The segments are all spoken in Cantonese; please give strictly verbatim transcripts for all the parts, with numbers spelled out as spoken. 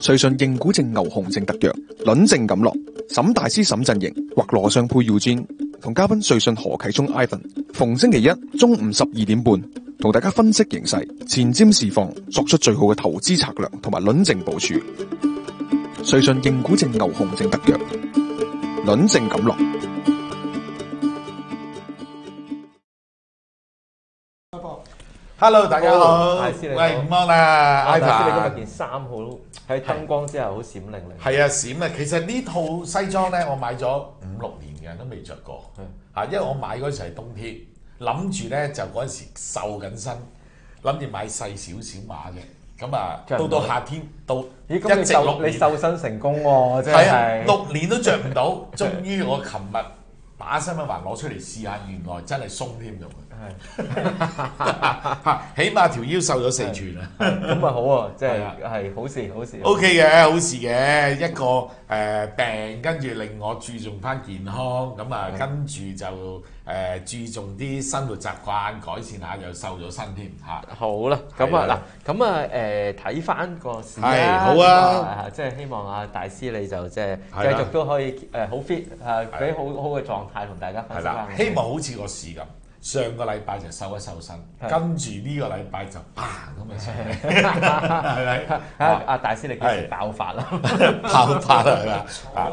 瑞信認股證牛熊證特約，輪證錦落，沈大師沈振盈或羅尚佩耀尊同嘉賓瑞信何啟聰 Ivan， 逢星期一中午十二點半，同大家分析形勢、前瞻市況，作出最好嘅投資策略同埋輪證部署。瑞信認股證牛熊證特約，輪證錦落。 Hello， 大家好， 大師你好， 喂，午安啦 ，Ivan，大師你今日 ，Ivan， 件衫好喺燈光之下好閃靈靈。 係啊，閃啊！其實呢套西裝咧，我買咗五六年嘅，都未着過。啊，因為我買嗰時係冬天，諗住咧就嗰陣時瘦緊身，諗住買細少少碼嘅。咁啊，到到夏天到咦，咁你瘦你瘦身成功喎，真係。 係啊，六年都着唔到，終於我琴日把新聞環攞出嚟試下，原來真係鬆添咁。係，起碼條腰瘦咗四寸啊！ 咁啊好啊，即係係好事好事。 O K 嘅，好事嘅，一個誒、呃、病，跟住令我注重翻健康，咁啊跟住就誒、呃、注重啲生活習慣，改善下又瘦咗身添嚇。 好啦，咁啊嗱，咁啊誒睇翻個市啦，好啊， 即係希望啊大師你就即係繼續都可以誒好 fit 誒，俾好好嘅狀態同大家分析翻。 希望好似個市咁。上個禮拜就瘦一瘦身，跟住呢個禮拜就砰咁啊上嚟，係咪？ 啊啊大師你幾時爆發啦？ 爆發啦係嘛？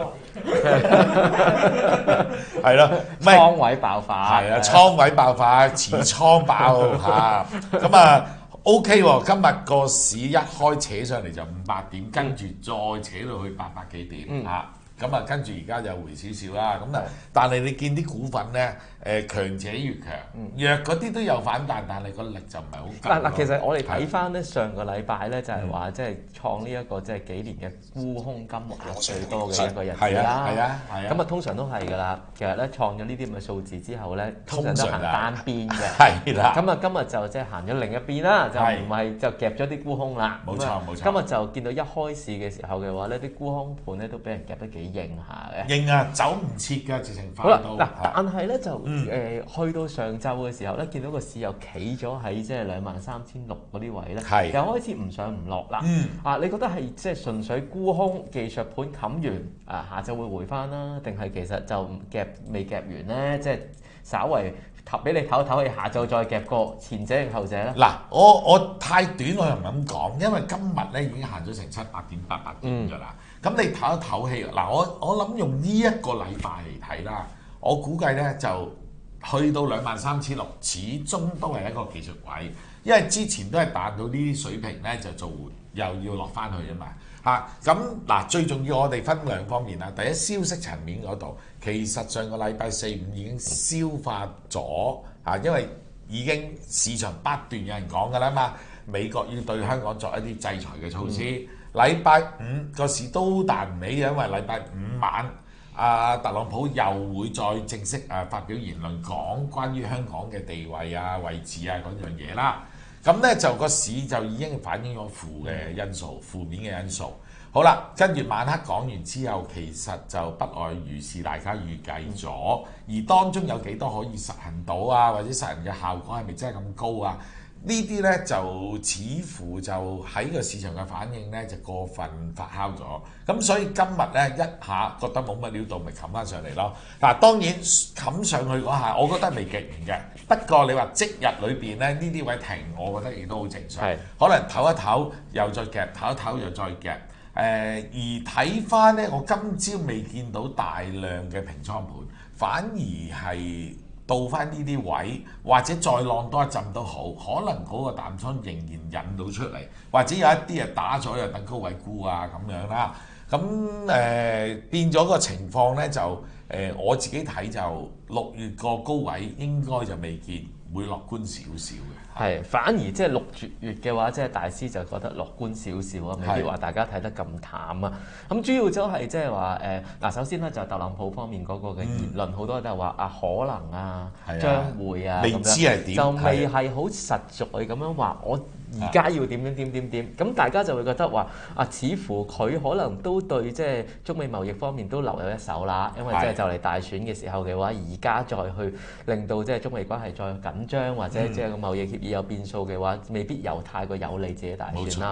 係咯， 倉位爆發， 係啊，倉位爆發，持倉爆嚇，咁啊 OK 喎，今日個市一開扯上嚟就五百點，跟住再扯到去八百幾點嚇。咁啊，跟住而家就回少少啦。咁啊，但係你見啲股份咧，誒強者越強，弱嗰啲都有反彈，但係個力就唔係好夠。 嗱嗱，其實我哋睇翻咧上個禮拜咧，就係話即係創呢一個即係幾年嘅沽空金額最多嘅一個日子啦。 係啊，係啊。 咁啊，通常都係㗎啦。其實咧創咗呢啲咁嘅數字之後咧，通常都行單邊嘅。 係啦。 咁啊，今日就即係行咗另一邊啦，就唔係就夾咗啲沽空啦。 冇錯冇錯。 今日就見到一開市嘅時候嘅話咧，啲沽空盤咧都俾人夾得幾硬下嘅。 硬啊，走唔切㗎，直情快到。 好啦，嗱，但係咧就誒去到上晝嘅時候咧，見到個市又企咗喺即係兩萬三千六嗰啲位咧，又開始唔上唔落啦。 嗯。 啊，你覺得係即係純粹沽空技術盤冚完啊，下晝會回翻啦，定係其實就夾未夾完咧？即係稍為唞俾你唞唞氣，下晝再夾過前者定後者咧？ 嗱，我我太短我又唔敢講，因為今日咧已經行咗成七百點八百點㗎啦。咁、嗯、你唞一唞氣，嗱我我諗用呢一個禮拜嚟睇啦，我估計咧就去到兩萬三千六，始終都係一個技術位，因為之前都係彈到呢啲水平咧就做又要落翻去啊嘛嚇。咁嗱最重要我哋分兩方面啦，第一消息層面嗰度，其實上個禮拜四五已經消化咗嚇，因為已經市場不斷有人講㗎啦嘛，美國要對香港作一啲制裁嘅措施。嗯禮拜五個市都彈唔起，因為禮拜五晚阿特朗普又會再正式誒發表言論，講關於香港嘅地位啊、位置啊嗰樣嘢啦。咁咧就個市就已經反映咗負嘅因素、負面嘅因素。好啦，跟住晚黑講完之後，其實就不外如是，大家預計咗，而當中有幾多可以實行到啊，或者實行嘅效果係咪真係咁高啊？呢啲咧就似乎就喺個市場嘅反應咧就過分發酵咗，咁所以今日咧一下覺得冇乜料到，咪冚翻上嚟咯。嗱，當然冚上去嗰下，我覺得未極完嘅。不過你話即日裏邊咧呢啲位停，我覺得亦都好正常。可能唞一唞又再夾，唞一唞又再夾。誒、呃，而睇翻咧，我今朝未見到大量嘅平倉盤，反而係到翻呢啲位，或者再浪多一陣都好，可能嗰個淡倉仍然引到出嚟，或者有一啲啊打咗又等高位沽啊咁樣啦。咁誒、呃、變咗個情況咧，就誒、呃、我自己睇就六月個高位應該就未見，會樂觀少少嘅。 係，反而即係六月嘅話，即係大師就覺得樂觀少少啊，未必話大家睇得咁淡啊。咁主要就係即係話誒嗱，首先咧就係特朗普方面嗰個嘅言論，好、嗯、多都係話啊可能啊，將會啊， 未知係點， 就未係好實在咁樣話我。而家要點點點點點，咁大家就會覺得話啊，似乎佢可能都對即係中美貿易方面都留有一手啦，因為即係就嚟大選嘅時候嘅話，而家再去令到即係中美關係再緊張，或者即係個貿易協議有變數嘅話，未必又太過有利自己大選啦。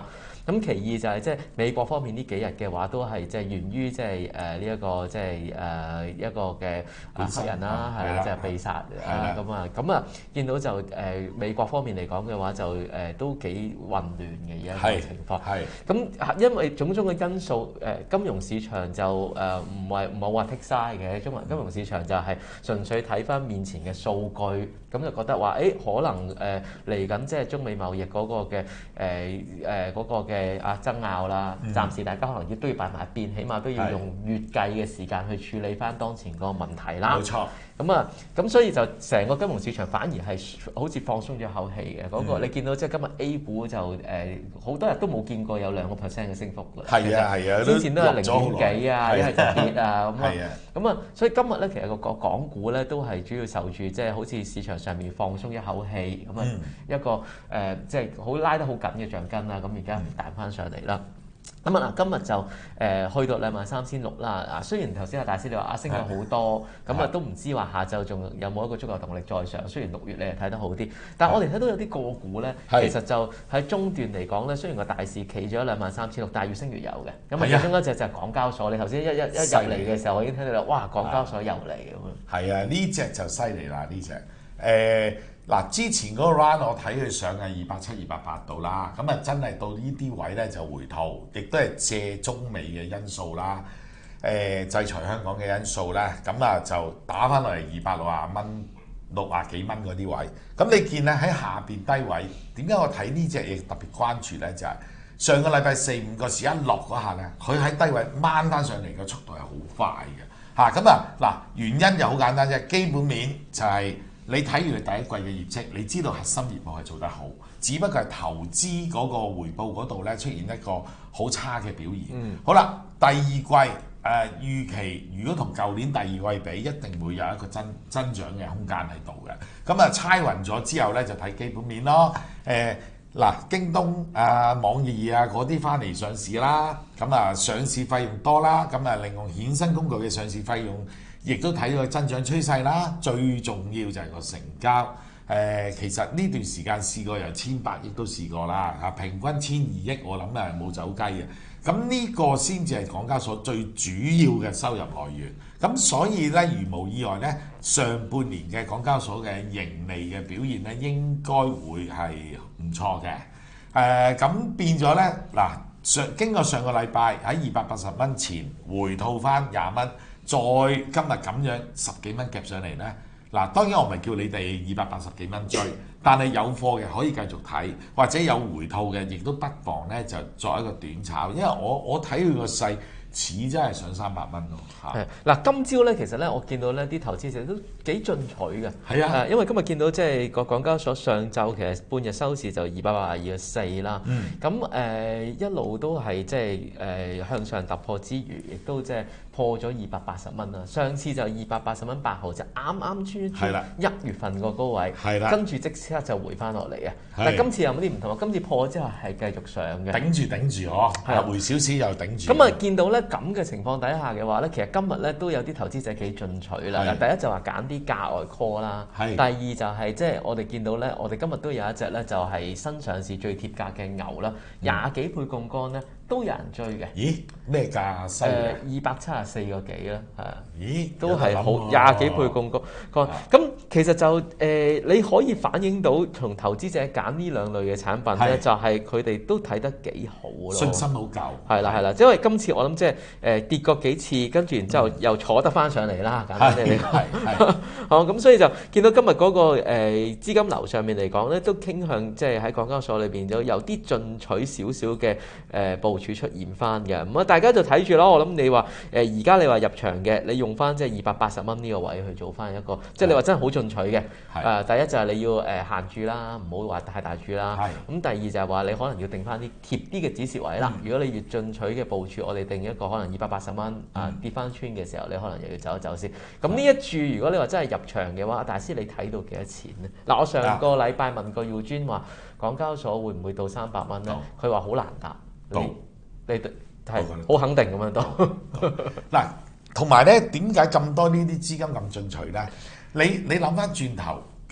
咁其二就係即係美國方面呢幾日嘅話，都係即係源於即係誒呢一個即係誒一個嘅黑人啦，係啦，即係被殺啊咁啊，咁啊見到就誒美國方面嚟講嘅話，就誒都幾混亂嘅而家個情況。係咁，因為種種嘅因素，誒金融市場就誒唔係唔好話剔晒嘅，中金融市場就係純粹睇翻面前嘅數據，咁就覺得話誒可能誒嚟緊即係中美貿易嗰個嘅誒誒嗰個嘅啊爭拗啦，暫時大家可能亦都要擺埋一邊，起碼都要用月計嘅時間去處理翻當前嗰個問題啦。冇錯。咁啊，咁所以就成個金融市場反而係好似放鬆咗口氣嘅嗰個，你見到即係今日 A 股就誒好多日都冇見過有兩個 percent 嘅升幅啦。係啊係啊，之前都係零點幾啊，一係就跌啊咁啊。咁啊，所以今日咧其實個個港股咧都係主要受住即係好似市場上面放鬆一口氣咁啊，一個誒即係好拉得好緊嘅橡筋啦，咁而家彈翻上嚟啦。咁啊嗱，今日就誒、呃、去到兩萬三千六啦。啊，雖然頭先阿大師你話啊升咗好多，咁啊都唔知話下晝仲有冇一個足夠動力再上。雖然六月你係睇得好啲，但係我哋睇到有啲個股咧，其實就喺中段嚟講咧，雖然個大市企咗兩萬三千六，但係越升越有嘅。咁啊，其中一隻就係港交所。你頭先一一一入嚟嘅時候，我已經聽到啦，哇！港交所又嚟咁樣。係啊，呢隻就犀利啦，呢隻誒。呃嗱，之前嗰個 round 我睇佢上係二百七、二百八度啦，咁啊真係到呢啲位咧就回吐，亦都係借中美嘅因素啦，誒、呃、制裁香港嘅因素咧，咁啊就打翻落嚟二百六十蚊、六十幾蚊嗰啲位，咁你見咧喺下邊低位，點解我睇呢隻嘢特別關注咧？就係、是、上個禮拜四五個市一落嗰下咧，佢喺低位掹翻上嚟嘅速度係好快嘅，嚇咁啊嗱，原因就好簡單啫，基本面就係、是。你睇完佢第一季嘅業績，你知道核心業務係做得好，只不過係投資嗰個回報嗰度咧出現一個好差嘅表現。嗯、好啦，第二季誒、呃、預期如果同舊年第二季比，一定會有一個增增長嘅空間喺度嘅。咁啊，猜勻咗之後咧，就睇基本面咯。誒、呃、嗱，京東啊、網易啊嗰啲翻嚟上市啦，咁啊上市費用多啦，咁啊另外衍生工具嘅上市費用。亦都睇到個增長趨勢啦，最重要就係個成交。誒、呃，其實呢段時間試過由千八億都試過啦，嚇平均千二億，我諗誒冇走雞嘅。咁呢個先至係港交所最主要嘅收入來源。咁所以咧，如無意外咧，上半年嘅港交所嘅盈利嘅表現咧，應該會係唔錯嘅。誒、呃，咁變咗咧，嗱上經過上個禮拜喺二百八十蚊前回吐翻廿蚊。再今日咁樣十幾蚊夾上嚟呢，嗱當然我唔係叫你哋二百八十幾蚊追，但係有貨嘅可以繼續睇，或者有回吐嘅，亦都不妨呢就作一個短炒，因為我我睇佢個勢似真係上三百蚊咯嚇。嗱，今朝咧其實咧我見到咧啲投資者都幾進取嘅。係啊，因為今日見到即係個港交所上晝其實半日收市就二百八十二個四啦。嗯。咁誒、呃、一路都係即係誒向上突破之餘，亦都即係破咗二百八十蚊啦。上次就二百八十蚊八毫，就啱啱穿穿一月份個高位。係啦。跟住即刻就回翻落嚟啊！但係今次有冇啲唔同啊？今次破咗之後係繼續上嘅。頂住頂住呵，係回少少又頂住。咁啊見到咧。咁嘅情況底下嘅話咧，其實今日咧都有啲投資者幾進取啦。是第一就話揀啲價外 call 啦，是第二就係即係我哋見到咧，我哋今日都有一隻咧就係新上市最貼價嘅牛啦，廿幾倍槓桿咧都有人追嘅。咦？咩價犀利？二百七十四個幾啦，係啊。咦？都係好廿幾倍槓桿。咁、啊、其實就誒、呃、你可以反映到從投資者揀呢兩類嘅產品咧，是就係佢哋都睇得幾好咯。信心好夠。係啦係啦，因為今次我諗即係。誒跌過幾次，跟住然之後又坐得翻上嚟啦，簡單啲嚟講。好咁，所以就見到今日嗰、那個誒、呃、資金流上面嚟講咧，都傾向即係喺港交所裏邊就有啲進取少少嘅誒部署出現翻嘅。咁啊，大家就睇住咯。我諗你話誒而家你話入場嘅，你用翻即係二百八十蚊呢個位去做翻一個，即係你話真係好進取嘅。誒、呃，第一就係你要誒限住啦，唔好話太大注啦。咁第二就係話你可能要定翻啲貼啲嘅止蝕位啦。嗯、如果你越進取嘅部署，我哋定一個可能二百八十蚊啊跌翻穿嘅時候，你可能又要走一走先。咁呢一注，如果你話真係入場嘅話，大師你睇到幾多錢咧？嗱，我上個禮拜問過耀尊話，港交所會唔會到三百蚊咧？佢話好難答。到你你係好肯定咁樣到。嗱，同埋咧，點解咁多呢啲資金咁進取咧？你你諗翻轉頭，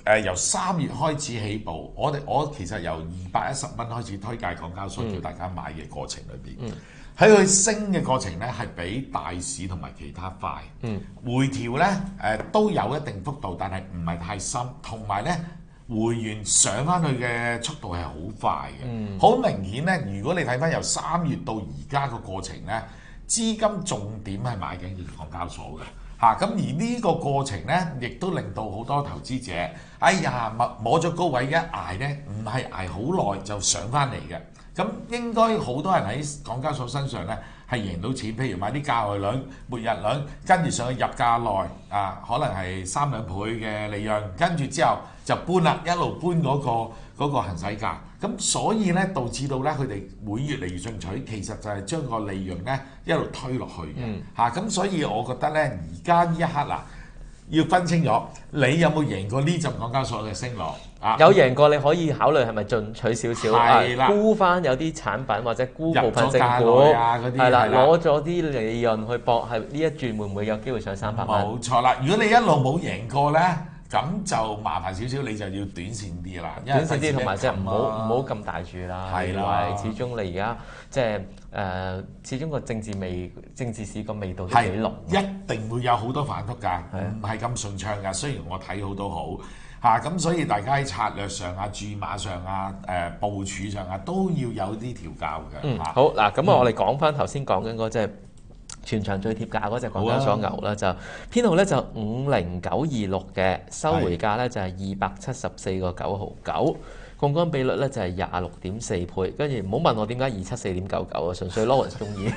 誒由三月開始起步，我哋我其實由二百一十蚊開始推介港交所叫大家買嘅過程裏邊，喺佢、嗯、升嘅過程咧係比大市同埋其他快，嗯、回調咧誒、呃、都有一定幅度，但係唔係太深，同埋咧回完上翻去嘅速度係好快嘅，好、嗯、明顯咧。如果你睇翻由三月到而家個過程咧，資金重點係買緊嘅港交所嘅。嚇咁、啊、而呢個過程咧，亦都令到好多投資者，哎呀，摸摸咗高位一捱咧，唔係捱好耐就上翻嚟嘅。咁應該好多人喺港交所身上咧係贏到錢，譬如買啲價外兩、末日兩，跟住上去入價內啊，可能係三兩倍嘅利潤，跟住之後就搬啦，一路搬嗰、嗰個嗰、嗰個行使價。咁所以咧導致到咧佢哋會越嚟越進取，其實就係將個利潤咧一路推落去嘅嚇。咁、嗯啊、所以我覺得咧，而家呢一刻嗱，要分清楚你有冇贏過呢陣港交所嘅升浪啊？ 有贏過，你可以考慮係咪進取少少係啦， 沽翻有啲產品或者沽部分正股啊嗰啲係啦，攞咗啲利潤去搏，係呢一轉會唔會有機會上三百蚊？ 冇錯啦，如果你一路冇贏過咧。咁就麻煩少少，你就要短線啲啦。 短線啲同埋即係唔好唔好咁大注啦。 係啦， 因為始終你而家即係誒，始終個政治味、政治市個味道都幾濃。 一定會有好多反覆㗎，唔係咁順暢㗎。雖然我睇好都好嚇，咁、啊、所以大家喺策略上啊、注碼上啊、誒、呃、部署上啊，都要有啲調教嘅。 嗯，啊、好嗱，咁啊，我哋講翻頭先講緊嗰隻。全場最貼價嗰隻港交所牛啦，就編號咧就五零九二六嘅，收回價咧就係二百七十四個九毫九，槓桿比率咧就係廿六點四倍。跟住唔好問我點解二七四點九九啊，純粹 Lawrence 中意，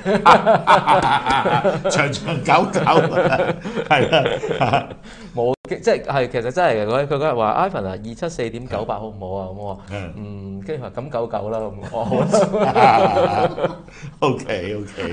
長長久久係啦， 冇即係係其實真係嘅。佢佢嗰日話 Ivan 啊，二七四點九八好唔好啊？咁我話嗯，跟住話咁九九啦，咁我好 OK OK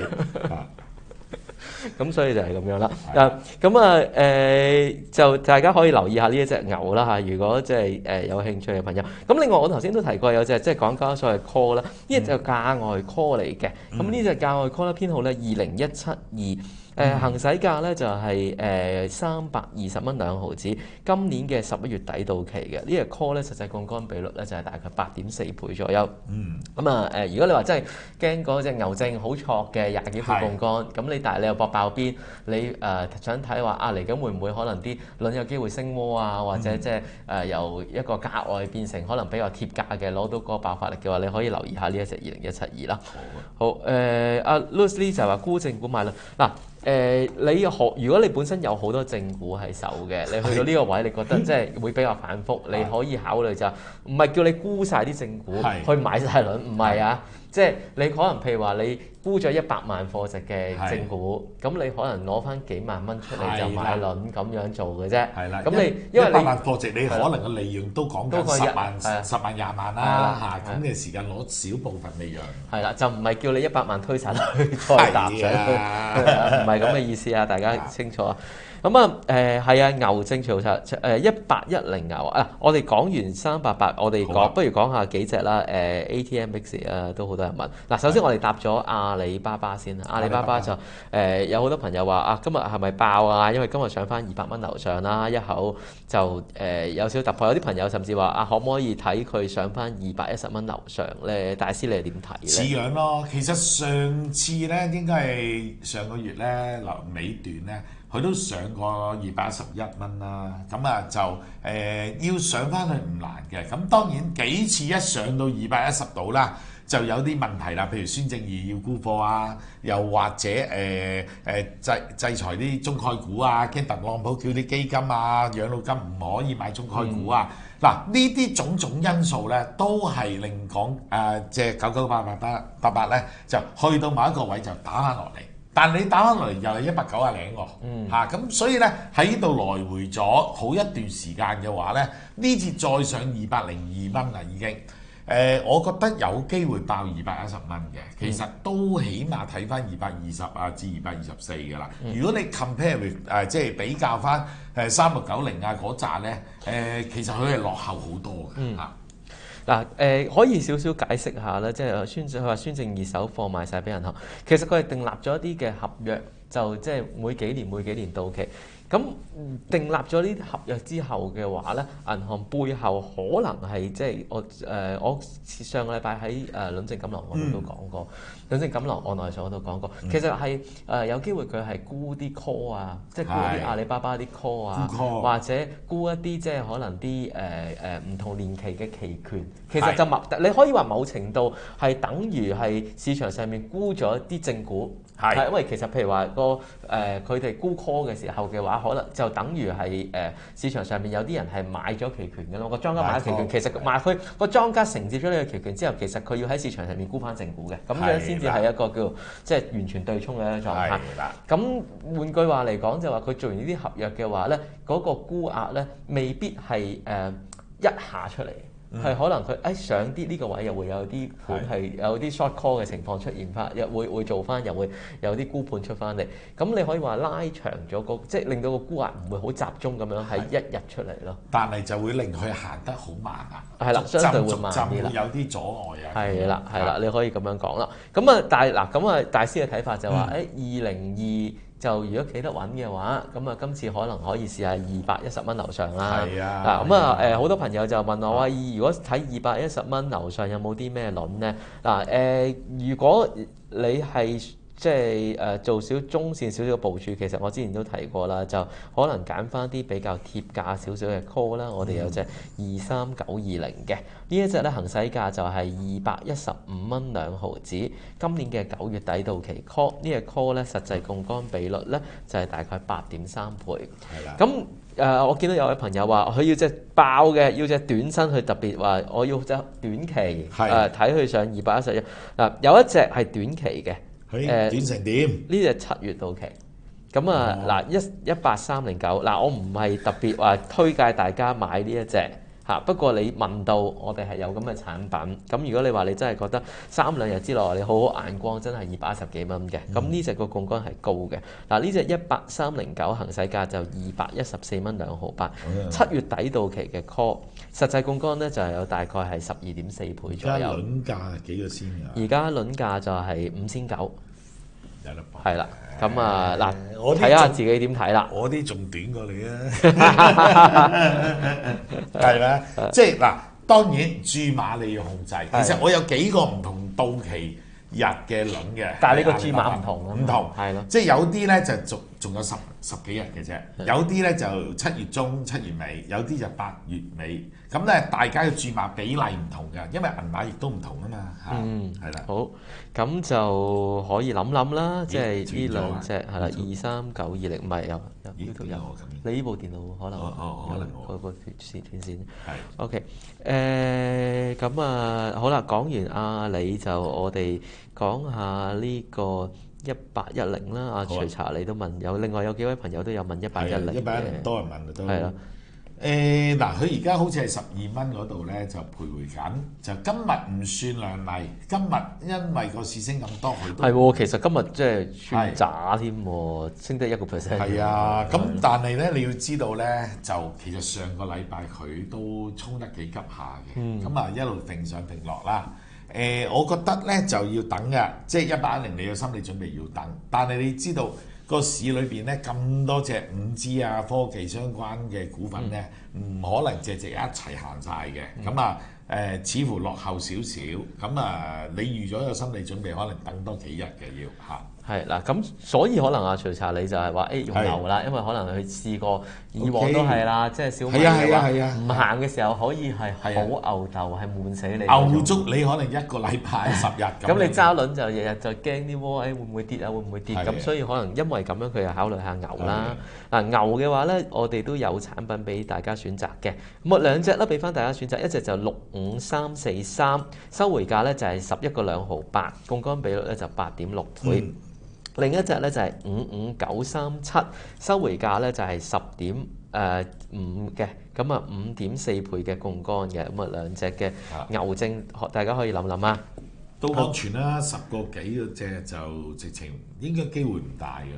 咁所以就係咁樣啦。啊，咁啊誒，就大家可以留意下呢一隻牛啦嚇。如果即係誒有興趣嘅朋友，咁另外我頭先都提過有隻即係港交所嘅 call 啦，呢隻就價外 call 嚟嘅。咁呢隻價外 call 咧編號咧二零一七二。誒、呃、行使價咧就係誒三百二十蚊兩毫子，今年嘅十一月底到期嘅。呢個 call 咧實際槓桿比率咧就係大概八點四倍左右。嗯。咁啊誒，如果你話真係驚嗰隻牛證好錯嘅廿幾倍槓桿，咁你但係你又搏爆邊，你誒、呃、想睇話啊嚟緊會唔會可能啲輪有機會升窩啊，或者即係誒由一個價外變成可能比較貼價嘅攞到嗰個爆發力嘅話，你可以留意下呢一隻二零一七二啦。好。好誒，阿 Lucy 就係話沽正股買啦嗱。誒、呃，你學如果你本身有好多正股喺手嘅，你去到呢個位，你覺得即係會比較反覆，你可以考慮就唔係叫你沽晒啲正股去買晒輪，唔係啊，即係你可能譬如話你沽咗一百萬貨值嘅正股，咁你可能攞翻幾萬蚊出嚟就買輪咁樣做嘅啫。係啦，咁你因為一百萬貨值，你可能嘅利潤都講緊十萬、十萬、廿萬啦嚇，咁嘅時間攞少部分利潤。係啦，就唔係叫你一百萬推晒去再搭上去，唔係咁嘅意思啊！大家清楚啊。咁啊誒係啊，牛證調查誒一八一零牛啊！我哋講完三八八，我哋講、啊、不如講下幾隻啦。誒、呃、A T M X 啊，都好多人問。嗱，首先我哋答咗阿里巴巴先啦。阿里巴巴就誒、呃、有好多朋友話啊，今日係咪爆啊？因為今日上翻二百蚊樓上啦，一口就誒、呃、有少少突破。有啲朋友甚至話啊，可唔可以睇佢上翻二百一十蚊樓上咧？大師你係點睇咧？似樣咯，其實上次咧應該係上個月咧臨尾段咧。佢都上過二百一十一蚊啦，咁啊就誒、呃、要上翻去唔難嘅，咁當然幾次一上到二百一十度啦，就有啲問題啦，譬如孫正義要沽貨啊，又或者誒誒、呃、制制裁啲中概股啊，驚特朗普叫啲基金啊、養老金唔可以買中概股啊，嗱呢啲種種因素咧，都係令講誒即係九九八八八八八咧，就去到某一個位就打翻落嚟。但你打翻落嚟又係一百九啊零喎，嚇咁、嗯、所以咧喺呢度來回咗好一段時間嘅話咧，呢次再上二百零二蚊啦已經，誒、呃、我覺得有機會爆二百一十蚊嘅，其實都起碼睇翻二百二十啊至二百二十四嘅啦。嗯、如果你 compare with 誒、呃、即係比較翻誒三六九零啊嗰扎咧，誒、呃、其實佢係落後好多嘅嚇。嗯嗱誒、呃、可以少少解釋下啦，即係孫佢話孫正義手貨賣晒俾銀行，其實佢係訂立咗一啲嘅合約，就即係每幾年每幾年到期， 咁訂立咗呢啲合約之後嘅話咧，銀行背後可能係即係我誒、呃、我上個禮拜喺誒輪證錦囊嗰度都講過，輪證錦囊案內上嗰度講過，其實係誒、呃、有機會佢係沽啲 call 啊，即係沽啲阿里巴巴啲 call 啊， call 或者沽一啲即係可能啲誒誒唔同年期嘅期權，其實就某你可以話某程度係等於係市場上面沽咗啲正股。係，因為其實譬如話個誒佢哋沽 call 嘅時候嘅話，可能就等於係誒、呃、市場上面有啲人係買咗期權嘅咯。個莊家買咗期權，其實買佢個莊家承接咗呢個期權之後，其實佢要喺市場上面沽翻正股嘅，咁樣先至係一個叫即係完全對沖嘅一個狀態。咁換句話嚟講，就話佢做完呢啲合約嘅話咧，嗰、那個沽額咧未必係誒、呃、一下出嚟。係、嗯、可能佢誒、哎、上啲呢個位又會有啲盤係有啲 short call 嘅情況出現翻，又會會做翻，又會有啲沽盤出翻嚟。咁你可以話拉長咗個，即係令到個沽壓唔會好集中咁樣喺一日出嚟咯。 但係就會令佢行得好慢啊。 係啦，相對會慢啲啦。 有啲阻礙啊。 係啦，係啦，你可以咁樣講啦。咁啊，但係嗱，咁啊，大師嘅睇法就話誒二零二。就如果企得穩嘅話，咁啊今次可能可以試下二百一十蚊樓上啦。 係啊。 嗱咁啊誒好多朋友就問我話，如果睇二百一十蚊樓上有冇啲咩輪咧？嗱誒、呃，如果你係即係誒做少中線少少嘅部署，其實我之前都提過啦，就可能揀翻啲比較貼價少少嘅 call 啦。我哋有隻二三九二零嘅呢一隻咧，行使價就係二百一十五蚊兩毫子。今年嘅九月底到期 call 呢個 call 咧，實際槓桿比率咧就係、是、大概八點三倍。係啦。咁誒、呃，我見到有位朋友話佢要隻爆嘅，要隻短身，佢特別話我要隻短期誒睇佢上二百一十一。嗱，有一隻係短期嘅。 誒短成點？ 呢隻七月到期，咁啊嗱一一八三零九嗱，我唔係特別話推介大家買呢一隻嚇，不過你問到我哋係有咁嘅產品，咁如果你話你真係覺得三兩日之內你好好眼光，真係二百一十幾蚊嘅，咁呢隻個槓桿係高嘅。嗱呢隻一八三零九行使價就二百一十四蚊兩毫八，七月底到期嘅 call， 實際槓桿咧就係有大概係十二點四倍左右。 而家輪價幾個先㗎？ 而家輪價就係五千九。係啦，咁啊嗱， 我睇下自己點睇啦。 我啲仲短過你啊，係咪？即係嗱，當然注碼你要控制。其實我有幾個唔同到期日嘅輪嘅， 但係你個注碼唔同啊， 唔同係咯。 即係有啲咧就仲仲有十十幾日嘅啫，有啲咧就七月中七月尾，有啲就八月尾。咁咧大家嘅注碼比例唔同嘅，因為銀碼亦都唔同啊嘛嚇。嗯，係啦。 好，咁就可以諗諗啦，即係呢兩隻係啦，二三九二零唔係有有呢度有。你呢部電腦可能可能嗰個線斷線。係。OK，誒咁啊好啦，講完阿里就我哋講下呢個一八一零啦。阿徐查你都問有，另外有幾位朋友都有問一八一零嘅。 一八一零多人問都係啦。 誒嗱，佢而家好似係十二蚊嗰度咧，就徘徊緊。就今日唔算亮麗，今日因為個市升咁多，佢都係喎。其實今日即係算渣添喎，升得一個 percent。 係啊，咁但係咧，你要知道咧，就其實上個禮拜佢都衝得幾急下嘅，咁啊、嗯、一路定上定落啦。誒、呃，我覺得咧就要等嘅，即係一八一零，你有心理準備要等。但係你知道個市裏邊咧咁多隻五 G 啊科技相關嘅股份咧，唔、嗯、可能隻隻一齊行晒嘅。咁啊誒，似乎落後少少。咁啊，你預咗有心理準備，可能等多幾日嘅要嚇。 係嗱，咁所以可能阿徐查你就係話誒用牛啦，因為可能佢試過以往都係啦，即係小米嘅話唔行嘅時候可以係好牛鬥，係悶死你。 牛足你可能一個禮拜十日咁。 咁你揸輪就日日就驚啲窩，誒會唔會跌啊？會唔會跌？咁所以可能因為咁樣佢又考慮下牛啦。嗱牛嘅話咧，我哋都有產品俾大家選擇嘅。咁啊兩隻啦，俾翻大家選擇，一隻就六五三四三，收回價咧就係十一個兩毫八，槓桿比率咧就八點六倍。另一隻咧就係五五九三七，收回價咧就係十點誒五嘅，咁啊五點四倍嘅槓桿嘅，咁啊兩隻嘅牛證，大家可以諗諗啊。 都安全啦，十個幾嗰隻就直情應該機會唔大㗎啦。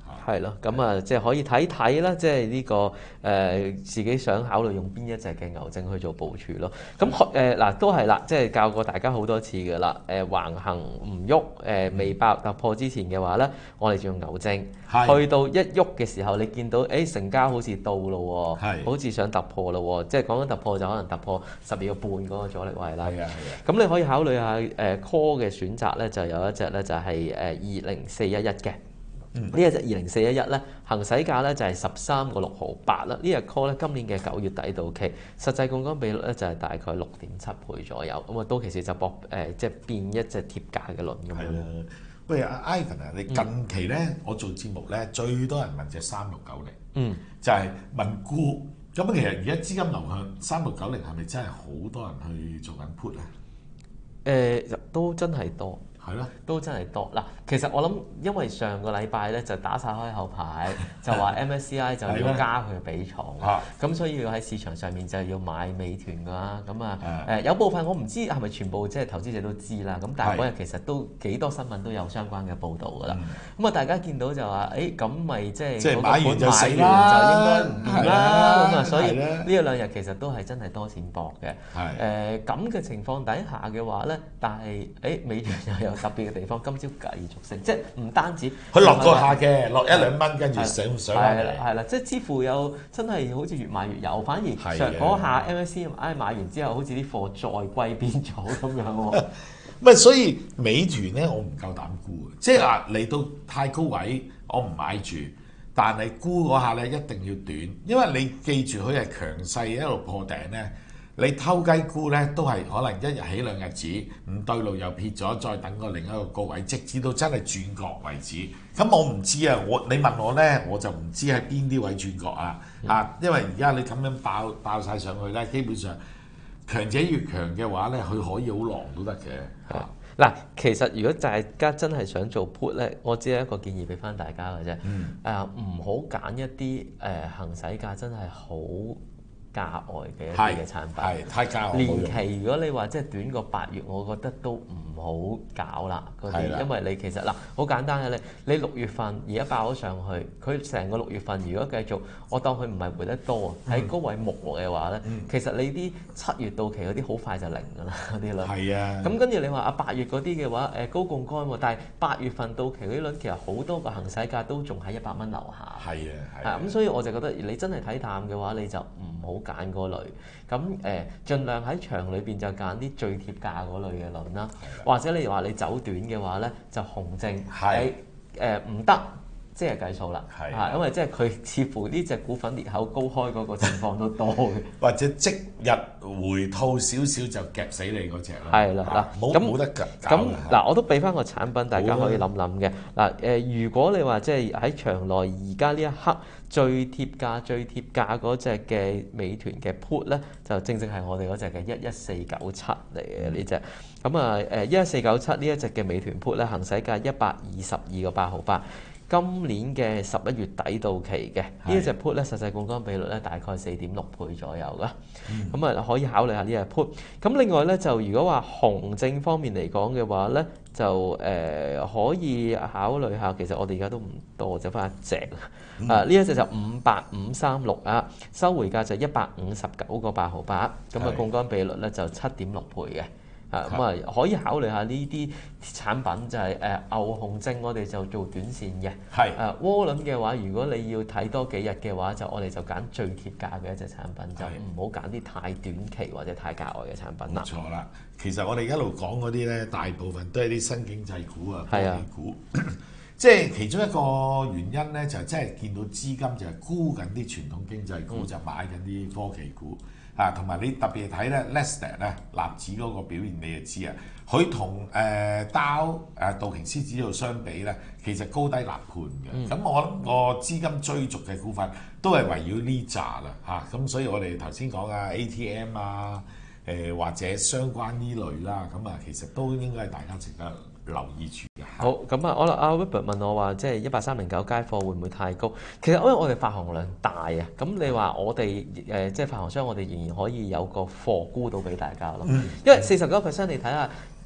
係咯，咁啊，即係可以睇睇啦，即係呢個誒、呃、自己想考慮用邊一隻嘅牛證去做部署咯。咁誒嗱都係啦，即係教過大家好多次嘅啦。誒、呃、橫行唔喐，誒、呃、未爆突破之前嘅話咧，我哋就用牛證。去到一喐嘅時候，你見到誒、欸、成交好似到咯喎，好似想突破咯喎，即係講緊突破就可能突破十二個半嗰個阻力位啦。 係啊係啊。 咁你可以考慮下誒、呃、call 嘅選擇咧，就有一隻咧就係誒二零四一一嘅。嗯、呢一隻二零四一一咧，行使價咧就係十三個六毫八啦。呢隻 call 咧今年嘅九月底到期，實際槓桿比率咧就係大概六點七倍左右。咁啊，到期時就搏誒、呃，即係變一隻貼價嘅輪咁樣。 喂，阿 Ivan 啊，你近期咧，嗯、我做節目咧，最多人問隻三六九零，嗯，就係問沽。咁其實而家資金流向三六九零係咪真係好多人去做緊 put 咧？ 誒、呃，都真係多。 係咯， 都真係多嗱。其實我諗，因為上個禮拜咧就打晒開口牌，就話 M S C I 就要加佢比重，咁所以要喺市場上面就要買美團㗎啦。咁啊誒有部分我唔知係咪全部即係投資者都知啦。咁但係嗰日其實都幾多新聞都有相關嘅報導㗎啦。咁啊大家見到就話誒咁咪即係即係買完就死啦，就應該唔掂啦。咁啊所以呢一兩日其實都係真係多錢搏嘅。誒咁嘅情況底下嘅話咧，但係誒美團又有特別嘅地方，今朝繼續升，即係唔單止佢落過下嘅，落一兩蚊，跟住上上翻嚟， 係啦，即係似乎有真係好似越買越有，反而上嗰下 M S C I 買完之後，好似啲貨再歸邊咗咁樣喎。 唔係，所以美團咧，我唔夠膽沽，即係嗱嚟到太高位，我唔買住，但係沽嗰下咧一定要短，因為你記住佢係強勢一路破頂咧。你偷雞沽咧，都係可能一日起兩日子，唔對路又撇咗，再等個另一個高位，直至到真係轉角為止。咁我唔知啊，我你問我咧，我就唔知喺邊啲位轉角啊啊！因為而家你咁樣爆爆曬上去咧，基本上強者越強嘅話咧，佢可以好狼都得嘅。 嗱，其實如果大家真係想做 put 咧，我只係一個建議俾翻大家嘅啫。 嗯。 誒，唔好揀一啲誒行使價真係好價外嘅一啲嘅產品， 係太價外。 年期如果你話即係短過八月，我覺得都唔好搞啦嗰啲，因為你其實嗱好簡單嘅，你你六月份而家爆咗上去，佢成個六月份如果繼續，我當佢唔係回得多喺高位木嘅話咧，嗯、其實你啲七月到期嗰啲好快就零㗎啦嗰啲率。係啊。咁跟住你話啊八月嗰啲嘅話，誒高槓桿喎，但係八月份到期嗰啲率其實好多個行使價都仲喺一百蚊樓下。係啊係。啊咁、嗯，所以我就覺得你真係睇淡嘅話，你就唔好揀嗰類，咁誒、呃、盡量喺場裏邊就揀啲最貼價嗰類嘅輪啦，或者你話你走短嘅話咧，就紅證係誒唔得，即係計數啦，嚇，因為即係佢似乎呢隻股份裂口高開嗰個情況都多嘅， 或者即日回吐少少就夾死你嗰隻啦， 係啦嗱， 冇冇得搞咁嗱，我都俾翻個產品大家可以諗諗嘅嗱誒，如果你話即係喺場內而家呢一刻最貼價最貼價嗰隻嘅美團嘅 put 咧，就正正係我哋嗰隻嘅一一四九七嚟嘅呢隻，咁啊誒一一四九七呢一隻嘅美團 put 咧，行使價一百二十二個八毫八。今年嘅十一月底到期嘅呢一隻 put 咧，實際槓桿比率咧大概四點六倍左右噶，咁啊、嗯、可以考慮下呢隻 put。咁另外咧就如果話紅證方面嚟講嘅話咧，就誒、呃、可以考慮下。其實我哋而家都唔多，就翻一隻啊。呢一隻就五八五三六啊，收回價就一百五十九個八毫八，咁啊槓桿比率咧就七點六倍嘅。啊咁啊，可以考慮下呢啲產品就係、是、誒、呃、牛熊證，我哋就做短線嘅。係誒窩輪嘅話，如果你要睇多幾日嘅話，就我哋就揀最貼價嘅一隻產品，就唔好揀啲太短期或者太價外嘅產品啦。 冇錯啦，其實我哋一路講嗰啲咧，大部分都係啲新經濟股啊、科技股。即係其中一個原因咧，就係真係見到資金就係沽緊啲傳統經濟股，嗯、就買緊啲科技股。啊，同埋你特別睇咧 Nasdaq 咧納指嗰個表現，你就知啊。佢同誒道誒道瓊斯指數相比咧，其實高低立判嘅。咁、嗯、我諗個資金追逐嘅股份都係圍繞呢扎啦嚇。咁、啊、所以我哋頭先講啊 A T M 啊，誒、呃、或者相關呢類啦，咁啊其實都應該係大家值得留意住嘅。 好，咁啊，我阿 Robert 問我話，即係一八三零九街貨會唔會太高？其實因為我哋發行量大啊，咁你話我哋誒、呃、即係發行商，我哋仍然可以有個貨沽到俾大家咯。嗯、因為四十九 percent 你睇下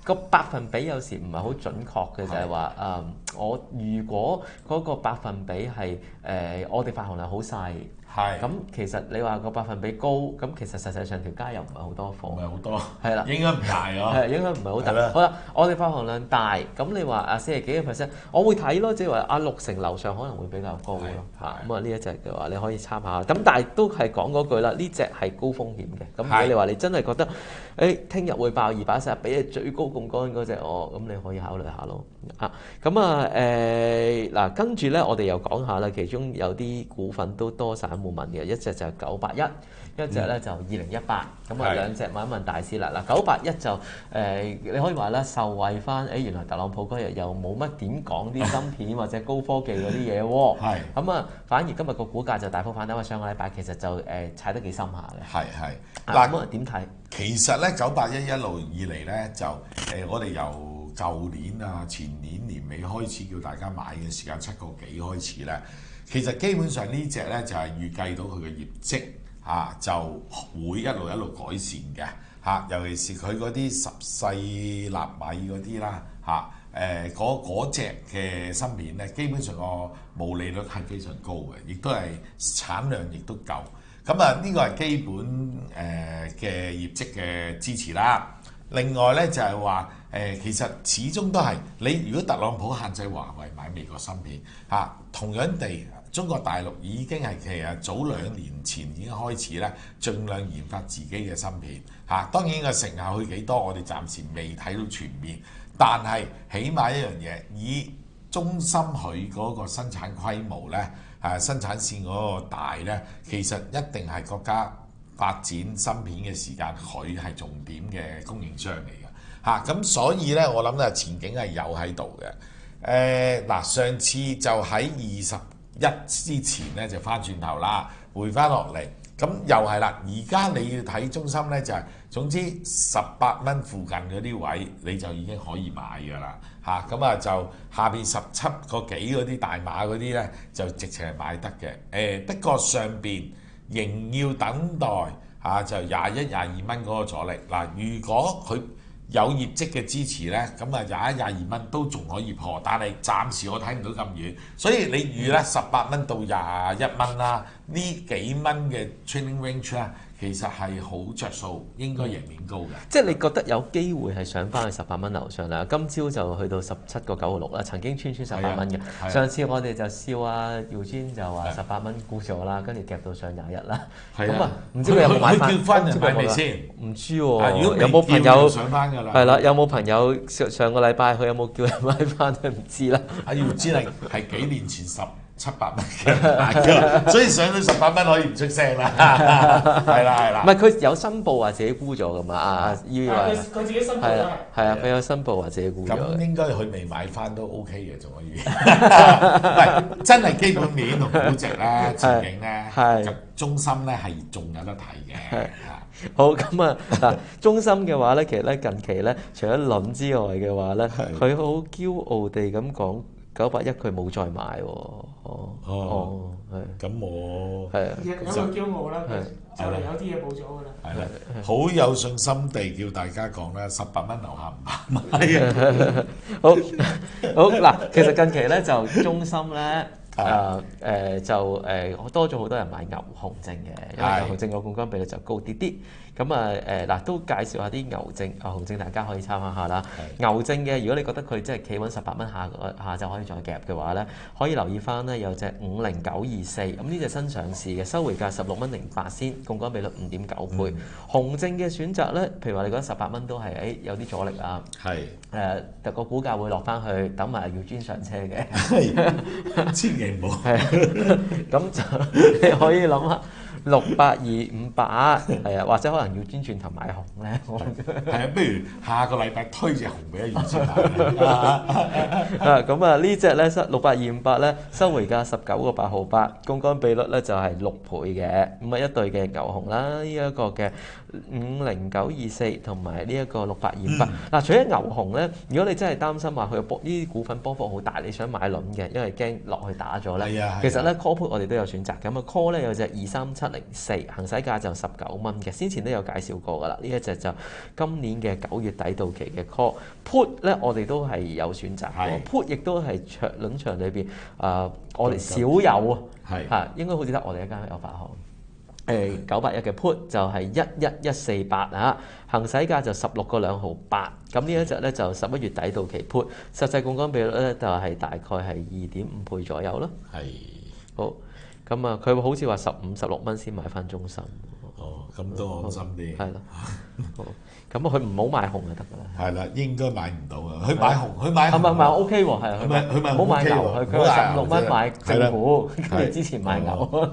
個百分比有時唔係好準確嘅，就係話誒，我如果嗰個百分比係誒、呃，我哋發行量好細。 係， 咁其實你話個百分比高，咁其實實際上條街又唔係好多貨， 唔係好多， 係啦， 應該唔大咯， 係應該唔係好大。好啦，我哋發行量大，咁你話啊四十幾個 percent，我會睇咯，即係話啊六成樓上可能會比較高咯嚇。咁啊呢一隻嘅話，你可以參考下。咁但係都係講嗰句啦，呢隻係高風險嘅。咁如果你話你真係覺得，誒聽日會爆二百一十，俾你最高槓桿嗰隻我，咁你可以考慮下咯。啊，咁啊誒嗱，跟住咧我哋又講下啦，其中有啲股份都多散戶問嘅，一隻就係九八一，一隻咧就二零一八，咁啊兩隻問一問大師啦。嗱九八一就誒、呃，你可以話咧受惠翻，誒原來特朗普嗰日又冇乜點講啲芯片或者高科技嗰啲嘢喎，係咁啊，反而今日個股價就大幅反彈，因為上個禮拜其實就誒、呃、踩得幾深下嘅。係係嗱咁啊點睇？其實咧九八一一路以嚟咧就誒、呃，我哋由舊年啊前年年尾開始叫大家買嘅時間七個幾開始咧。其實基本上呢隻咧就係預計到佢嘅業績嚇、啊、就會一路一路改善嘅嚇、啊，尤其是佢嗰啲十細納米嗰啲啦嚇，誒嗰嗰隻嘅芯片咧，基本上個毛利率係非常高嘅，亦都係產量亦都夠。咁啊呢個係基本誒嘅、呃、業績嘅支持啦。另外咧就係話誒，其實始終都係你如果特朗普限制華為買美國芯片嚇、啊，同樣地中國大陸已經係其實早兩年前已經開始咧，盡量研發自己嘅芯片嚇、啊。當然個成效去幾多，我哋暫時未睇到全面，但係起碼一樣嘢，以中芯佢嗰個生產規模咧，誒、啊、生產線嗰個大咧，其實一定係國家發展芯片嘅時間，佢係重點嘅供應商嚟嘅嚇，咁、啊、所以咧，我諗咧前景係有喺度嘅。誒、呃、嗱，上次就喺二十一之前咧就翻轉頭啦，回翻落嚟，咁又係啦。而家你要睇中芯咧，就係、是、總之十八蚊附近嗰啲位你就已經可以買㗎啦嚇，咁啊就下邊十七個幾嗰啲大碼嗰啲咧就直情係買得嘅。誒、呃，不過上邊仍要等待嚇、啊，就廿一廿二蚊嗰個阻力嗱。如果佢有業績嘅支持咧，咁啊廿一廿二蚊都仲可以破，但係暫時我睇唔到咁遠，所以你預咧十八蚊到廿一蚊啦，呢幾蚊嘅 trailing range 咧，其實係好着數，應該贏面高嘅。即係你覺得有機會係上翻去十八蚊樓上啦，今朝就去到十七個九毫六啦，曾經穿穿十八蚊嘅。啊、上次我哋就笑啊，耀尊就話十八蚊沽咗啦，跟住夾到上廿一啦。咁啊，唔知佢有冇買翻？佢結婚人買未先？唔知喎、啊。如果有冇朋友上翻㗎啦？係啦，有冇朋友上上個禮拜佢有冇叫人買翻？都唔知啦。阿耀尊係係幾年前十七百蚊嘅，所以上到十八蚊可以唔出聲啦，係啦係啦。唔係佢有申報話自己沽咗噶嘛？啊，要話佢自己申報係啊，係啊，佢有申報話自己沽咗。咁應該佢未買翻都 OK 嘅，仲可以。唔係真係基本面同估值咧、前景咧，係中芯咧係仲有得睇嘅。好咁啊嗱，中芯嘅話咧，其實咧近期咧，除咗輪之外嘅話咧，佢好驕傲地咁講。九八一佢冇再買喎，哦哦，係，咁我係有個驕傲啦，就係有啲嘢冇咗㗎啦，係啦，好有信心地叫大家講啦，十八蚊樓下唔怕買嘅，好，好嗱，其實近期咧就中芯咧。誒誒、呃呃、就誒、呃、多咗好多人買牛熊證嘅，因為牛熊證個槓桿比率就高啲啲。咁啊誒嗱都介紹下啲牛證、牛熊證，大家可以參考下啦。牛證嘅，如果你覺得佢即係企穩十八蚊下下就可以再夾嘅話咧，可以留意翻咧有隻五零九二四，咁呢隻新上市嘅，收回價十六蚊零八仙，槓桿比率五點九倍。嗯、熊證嘅選擇咧，譬如話你覺得十八蚊都係誒有啲阻力啊，係誒特個股價會落翻去，等埋要專上車嘅，千祈唔好。係，咁就你可以諗下六八二五八，係啊，或者可能要專轉頭買熊咧。係啊，不如下個禮拜推隻熊俾阿姚先買。啊，咁啊呢隻咧六八二五八咧收回價十九個八毫八，槓桿比率咧就係六倍嘅。咁啊一對嘅牛熊啦，呢一個嘅五零九二四同埋呢一個六八二五八。嗱，除咗牛熊咧，如果你真係擔心話佢波呢啲股份波幅好大，你想買輪嘅，因為驚落去打咗咧。其實咧 call put 我哋都有選擇嘅，咁啊 call 咧有隻二三七零四，行使價就十九蚊嘅。先前都有介紹過㗎啦，呢一隻就今年嘅九月底到期嘅 call put 咧，我哋都係有選擇過 put，亦都係長輪場裏邊啊，我哋少有啊， 係嚇，應該好似得我哋一間有發行。誒九八一嘅 put 就係一一一四八啊，行使價就十六個兩毫八，咁呢一隻咧就十一月底到期 put，實際槓桿比率咧就係大概係二點五倍左右啦。 係。 好，咁啊，佢好似話十五十六蚊先買翻中心。 哦，咁都安心啲。 係啦。好，咁啊，佢唔好買紅就得㗎啦。 係啦，應該買唔到啊！佢買紅，佢買紅。 唔係唔係 OK 喎，係啊。 佢買佢買唔好買牛，佢佢話十五六蚊買正股， 係跟住之前買牛。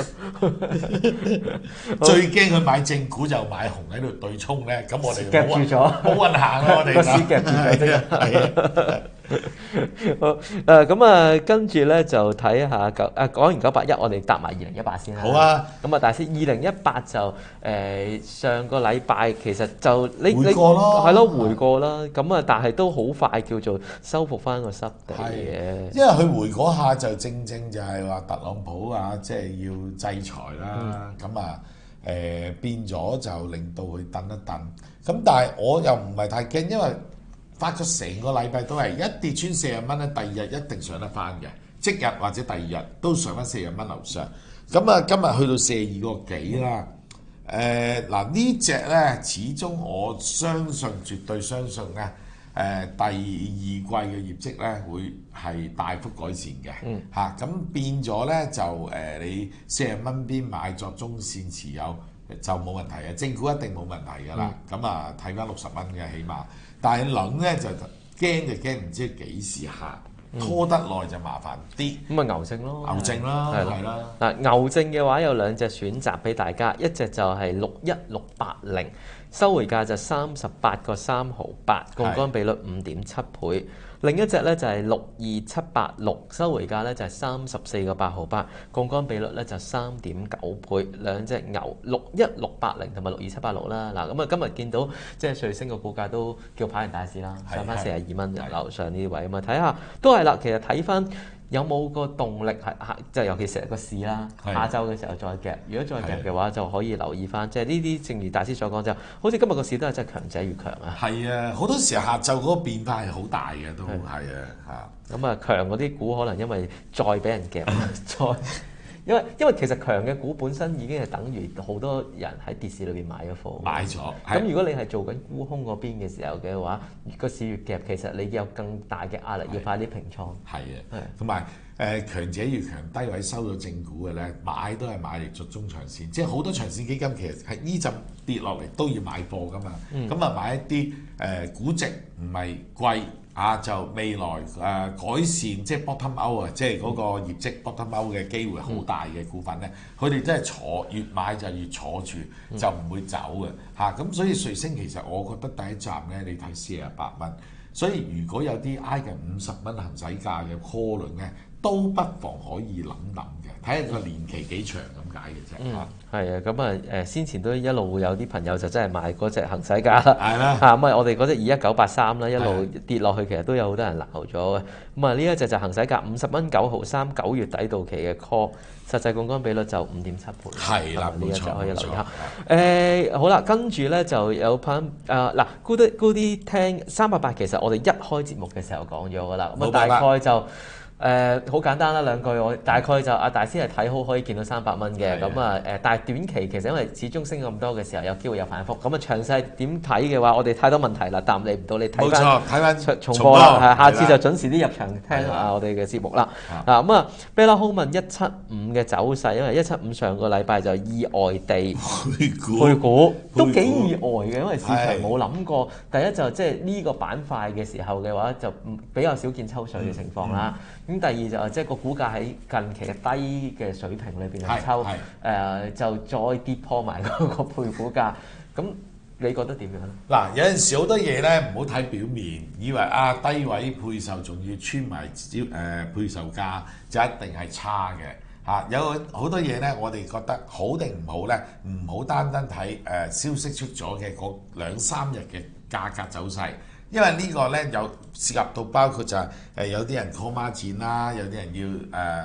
最驚佢買正股就買紅喺度對沖咧，咁我哋夾住咗， 冇運行啦，我哋個市夾住咗啫。 係啊。 好誒，咁啊，跟住咧就睇下九誒講完九八一，我哋搭埋二零一八先啦。 好啊。 咁啊，大師二零一八就誒、呃、上個禮拜其實就你回過咯， 係咯回過啦。咁啊，但係都好快叫做收復翻個失地嘅。 因為佢回嗰下就正正就係話特朗普啊，即係要制裁啦。咁啊誒變咗就令到佢等一等。咁但係我又唔係太驚，因為發咗成個禮拜都係一跌穿四十蚊咧，第二日一定上得翻嘅，即日或者第二日都上翻四十蚊樓上。咁啊，今日去到四十二個幾啦。誒嗱呢隻咧，始終我相信絕對相信咧，誒、呃、第二季嘅業績咧會係大幅改善嘅。嗯。嚇咁變咗咧就誒、呃、你四十蚊邊買作中線持有就冇問題嘅，正股一定冇問題㗎啦。咁、嗯、啊睇翻六十蚊嘅起碼。但係諗咧就驚就驚唔知幾時下，拖得耐就麻煩啲。咁啊牛證咯， 牛證啦，係啦。 嗱牛證嘅話有兩隻選擇俾大家，一隻就係六一六八零，收回價就三十八個三毫八，槓桿比率五點七倍。另一隻咧就係六二七八六，收回價咧就係三十四個八毫八，槓桿比率咧就三點九倍。兩隻牛六一六八零同埋六二七八六啦。嗱咁啊，今日見到即係瑞星個股價都叫跑完大市啦，上翻四十二蚊樓上呢啲位啊嘛，睇下都係啦。其實睇翻有冇個動力係下，就尤其成個市啦，下晝嘅時候再夾。如果再夾嘅話，就可以留意翻，即係呢啲正如大師所講，就好似今日個市都係真係強者越強啊。 係啊，好多時下晝嗰個變化係好大嘅，都係啊嚇。 咁啊，強嗰啲股可能因為再俾人夾，再。因為因為其實強嘅股本身已經係等於好多人喺跌市裏邊買咗貨， 買咗。 咁如果你係做緊沽空嗰邊嘅時候嘅話，個市越夾，其實你有更大嘅壓力，要快啲平倉。係啊，同埋誒強者越強，低位收咗正股嘅咧，買都係買嚟做中長線，即係好多長線基金其實係呢陣跌落嚟都要買貨噶嘛。咁啊、嗯、買一啲誒、呃、估值唔係貴。啊，就未來誒、呃、改善，即係 bottom out 啊，即係嗰個業績 bottom out 嘅機會好大嘅股份咧，佢哋、嗯、真係坐越買就越坐住，嗯、就唔會走嘅嚇。咁、啊、所以瑞星其實我覺得第一站咧，你睇四十八蚊，所以如果有啲挨近五十蚊行使價嘅 call 輪咧，都不妨可以諗諗嘅，睇下個年期幾長咁解嘅啫嚇。 係啊，咁啊誒先前都一路會有啲朋友就真係買嗰隻行使價啦， 係啦嚇咁啊我哋嗰隻二一九八三啦，一路跌落去，其實都有好多人鬧咗嘅。咁啊呢一隻就行使價五十蚊九毫三，九月底到期嘅 call， 實際槓桿比率就五點七倍。 係啦， 呢一隻可以留意下。 誒、 呃、好啦，跟住咧就有班誒嗱高啲高啲聽三百八，其實我哋一開節目嘅時候講咗㗎啦，咁啊大概就。誒好、呃、簡單啦，兩句我大概就阿大師係睇好可以見到三百蚊嘅，咁啊誒，但係短期其實因為始終升咁多嘅時候有機會有反覆，咁啊詳細點睇嘅話，我哋太多問題啦，答你唔到，你睇翻睇翻重播啦，係下次就準時啲入場聽的啊我哋嘅節目啦。啊咁啊，Bella Holman 一七五嘅走勢，因為一七五上個禮拜就意外地配股，配股都幾意外嘅，因為市場冇諗過。的第一就即係呢個板塊嘅時候嘅話，就比較少見抽水嘅情況啦。咁、嗯嗯、第二就係即係個股價喺近期嘅低嘅水平裏邊去抽，誒、呃、就再跌破埋嗰個配股價。咁你覺得點樣咧？嗱， 有陣時好多嘢咧，唔好睇表面，以為啊低位配售仲要穿埋招誒配售價就一定係差嘅嚇、啊。有好多嘢咧，我哋覺得好定唔好咧，唔好單單睇誒、呃、消息出咗嘅嗰兩三日嘅價格走勢。因為呢個咧有涉及到包括就係誒有啲人 call 孖展啦，有啲人要誒、呃、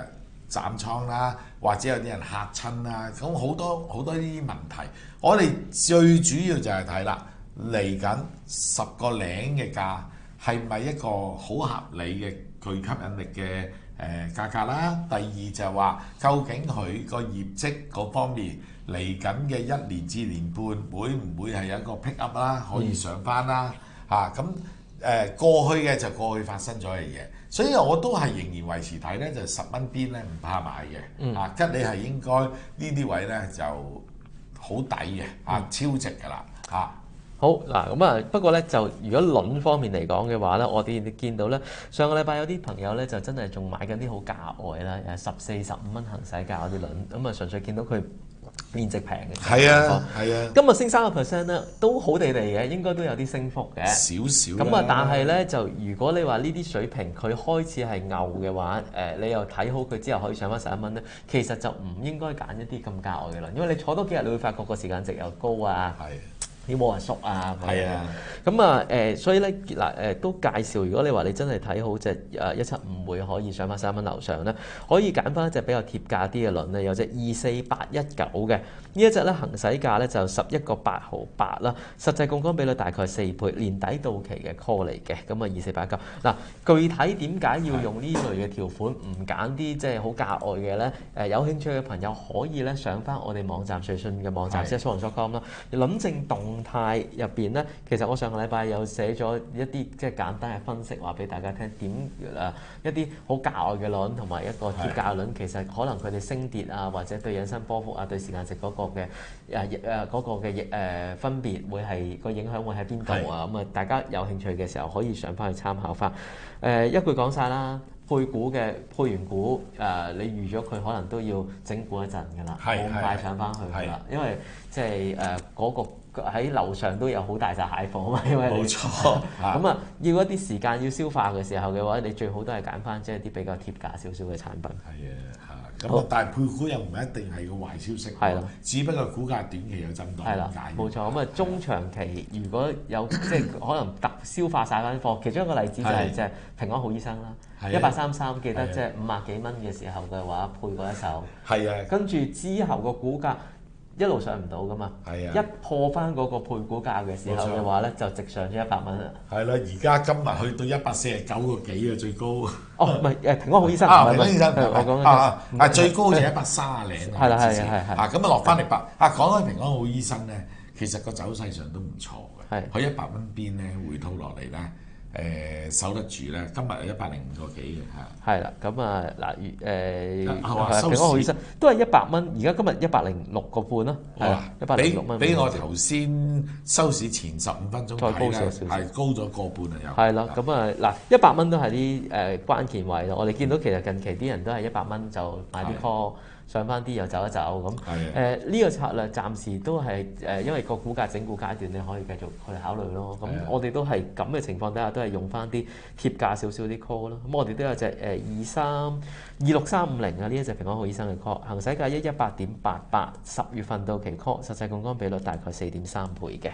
斬倉啦，或者有啲人嚇親啦，咁好多好多呢啲問題。我哋最主要就係睇啦，嚟緊十個零嘅價係咪一個好合理嘅具吸引力嘅誒價格啦？第二就係話，究竟佢個業績嗰方面嚟緊嘅一年至年半會唔會係有一個 pick up 啦，可以上翻啦？嚇咁誒過去嘅就過去發生咗嘅嘢，所以我都係仍然維持睇咧，就十蚊邊咧唔怕買嘅。 嗯、 啊，吉利係應該呢啲位咧就好抵嘅，啊超值㗎啦，啊！ 好嗱，咁啊，不過咧就如果輪方面嚟講嘅話咧，我哋見到咧上個禮拜有啲朋友咧就真係仲買緊啲好價外啦，誒十四十五蚊行使價嗰啲輪，咁啊純粹見到佢面值平嘅。 係啊，係啊。 今日升三個 percent 咧，都好地地嘅，應該都有啲升幅嘅。 少少。 咁啊，但係咧就如果你話呢啲水平佢開始係牛嘅話，誒、呃、你又睇好佢之後可以上翻十一蚊咧，其實就唔應該揀一啲咁價外嘅輪，因為你坐多幾日，你會發覺個時間值又高啊。 係。 要冇人縮啊！ 係啊， 咁啊誒，所以咧嗱誒都介紹，如果你話你真係睇好隻誒一七五會可以上翻三蚊樓上咧，可以揀翻一隻比較貼價啲嘅輪咧，有隻二四八一九嘅呢一隻咧，行使價咧就十一個八毫八啦，實際槓桿比率大概四倍，年底到期嘅 call 嚟嘅，咁啊二四八一九嗱，具體點解要用呢類嘅條款，唔揀啲即係好價外嘅咧？誒有興趣嘅朋友可以咧上翻我哋網站瑞信嘅網站，即係 蘇雲 dot com 啦，諗正動態入邊咧，其實我上個禮拜有寫咗一啲即係簡單嘅分析，話俾大家聽點誒一啲好價外嘅輪同埋一個貼價輪，其實可能佢哋升跌啊，或者對引伸波幅啊，對時間值嗰個嘅誒誒嗰個嘅誒分別會係個影響會喺邊度啊？咁啊，大家有興趣嘅時候可以上翻去參考翻。誒一句講晒啦。配股嘅配完股誒、呃，你預咗佢可能都要整固一陣㗎啦，冇咁快上翻去㗎啦，因為即係誒嗰個喺樓上都有好大隻蟹貨啊嘛，因為冇錯， 咁啊要一啲時間要消化嘅時候嘅話，你最好都係揀翻即係啲比較貼價少少嘅產品。 係啊，嚇咁但係配股又唔一定係個壞消息，係啦，只不過股價短期有震盪， 係啦，冇錯。咁啊中長期如果有即係可能特消化晒翻貨，其中一個例子就係即係平安好醫生啦。一八三三記得即係五廿幾蚊嘅時候嘅話，配過一手。係啊。跟住之後個股價一路上唔到噶嘛。係啊。一破翻嗰個配股價嘅時候嘅話咧，就直上咗一百蚊啦。係啦，而家今日去到一百四十九個幾啊，最高。哦，唔係誒，平安好醫生。啊，平安好醫生，我講啊啊，最高就一百三十零。係啦，係係係。啊，咁啊落翻嚟百啊，講開平安好醫生咧，其實個走勢上都唔錯嘅。係。佢一百蚊邊咧回吐落嚟咧。誒、呃、守得住咧，今日係一百零五個幾嘅嚇。係啦，咁啊嗱，誒平安好醫生都係一百蚊，而家今日一百零六個半咯。哇！一百零六蚊，比我頭先收市前十五分鐘再高少少，係高咗個半啊又。係啦，咁啊嗱，一百蚊都係啲誒關鍵位咯。我哋見到其實近期啲人都係一百蚊就買啲 call。上翻啲又走一走咁，誒呢個策略暫時都係誒、呃，因為個股價整固階段你可以繼續去考慮咯。咁我哋都係咁嘅情況底下，都係用翻啲貼價少少啲 call 咯。咁我哋都有隻誒二三二六三五零啊，呢一隻平安好醫生嘅 call， 行使價一一八點八八，十月份到期 call， 實際槓桿比率大概四點三倍嘅。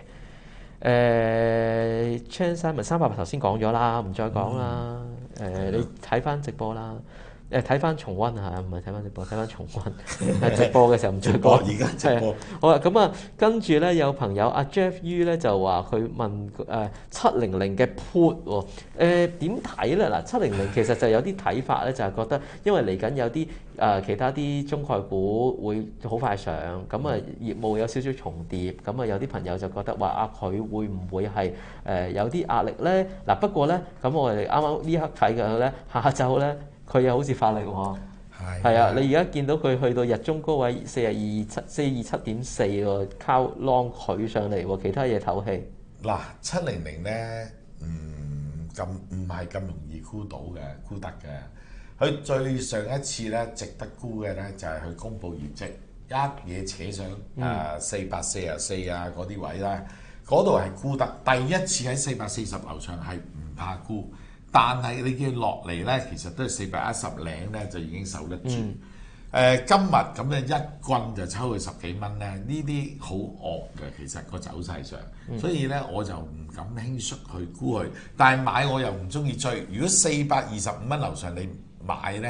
誒 Chan Simon 三百八頭先講咗啦，唔再講啦。誒、嗯呃、你睇翻直播啦。誒睇翻重溫嚇，唔係睇翻直播，睇翻重溫。直播嘅時候唔再講。而家直播。好啦，咁啊，跟住咧有朋友阿 Jeff Yu 咧就話佢問誒七零零嘅 put 喎，誒點睇咧？嗱，七零零其實就有啲睇法咧，就係覺得因為嚟緊有啲誒、呃、其他啲中概股會好快上，咁啊業務有少少重疊，咁啊有啲朋友就覺得話啊佢會唔會係誒、呃、有啲壓力咧？嗱、啊、不過咧，咁我哋啱啱呢刻睇嘅咧，下晝咧。佢又好似發力喎，係啊！你而家見到佢去到日中高位四廿二七四二七點四喎，靠 long 佢上嚟喎，其他嘢唞氣。嗱，七零零咧，唔咁唔係咁容易沽到嘅，沽得嘅。佢最上一次咧值得沽嘅咧就係佢公佈業績，一嘢扯上誒四百四十四啊嗰啲位啦，嗰度係沽得。第一次喺四百四十樓上係唔怕沽。但係你叫落嚟咧，其實都係四百一十零咧，就已經守得住。誒、嗯呃，今日咁嘅一棍就抽佢十幾蚊咧，呢啲好惡嘅，其實個走勢上，嗯、所以咧我就唔敢輕率去沽佢。但係買我又唔中意追。如果四百二十五蚊樓上你買咧，